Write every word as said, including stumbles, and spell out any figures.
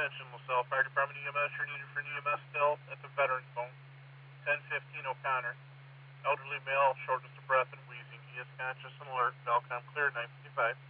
Attention, LaSalle Fire Department E M S, you're needed for an E M S still at the Veterans Home. ten fifteen O'Connor. Elderly male, shortness of breath and wheezing. He is conscious and alert. Valcom clear, nine fifty-five.